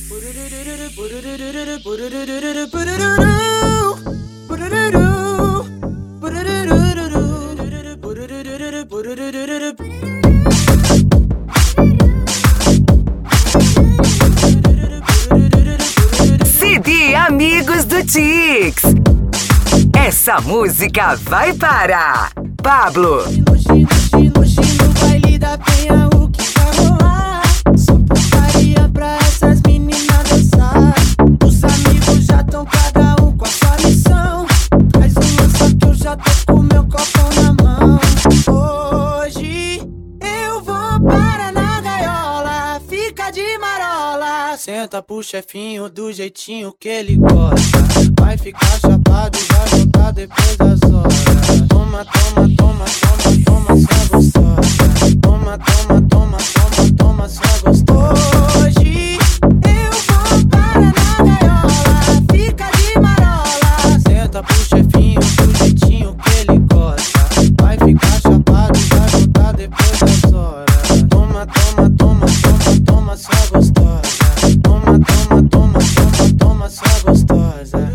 CD Amigos do Tix. Essa música vai para Pablo. No baile da penha, o que vai rolar? Só putaria pra essas meninas dançar. Os amigos já tão cada um com a sua missão. Faz uma só que eu já tô com meu copão na mão. Hoje eu vou para na gaiola, fica de marola. Senta pro chefinho do jeitinho que ele gosta. Vai ficar chapado e vai voltar depois das horas. Toma, toma, toma, toma, toma, só gostosa. Toma, toma, toma, toma, toma, só gostosa. Hoje eu vou para na gaiola, fica de marola. Senta pro chefinho do jeitinho que ele gosta. Vai ficar chapado e vai voltar depois das horas. Toma, toma, toma, toma, toma, só gostosa. Toma, toma, toma, toma, toma, só gostosa.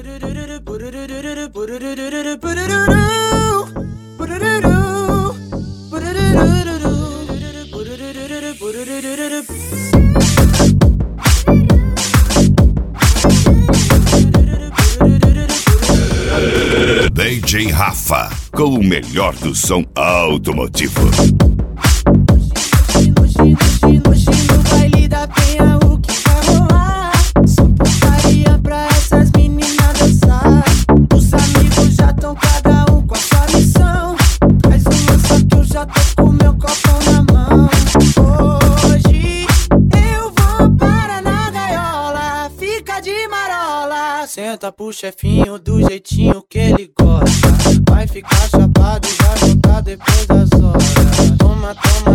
DJ Rafa, com o melhor do som automotivo. No baile da penha, o que vai rolar? Só putaria pra essas meninas dançar. Os amigos já tão cada um com a sua missão. Faz uma só que eu já tô com meu copão na mão. Hoje eu vou para na gaiola, fica de marola. Senta pro chefinho do jeitinho que ele gosta. Vai ficar chapado e vai voltar depois das horas. Toma, toma,